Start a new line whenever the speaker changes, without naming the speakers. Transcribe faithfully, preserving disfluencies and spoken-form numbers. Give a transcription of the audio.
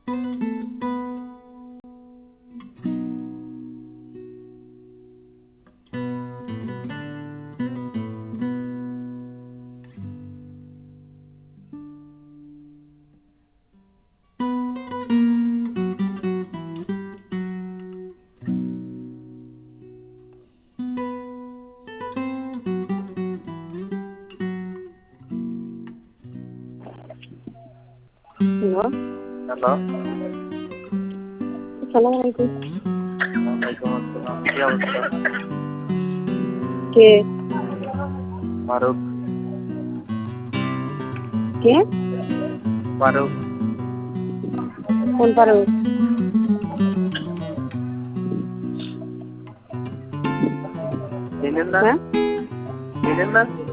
Hello.
Hello.
আসসালামু আলাইকুম।
ওয়ালাইকুম আসসালাম। কি অবস্থা?
কে?
ফারুক।
কে?
ফারুক।
কোন ফারুক?
চিনেন না?
হ্যাঁ?
চিনেন না?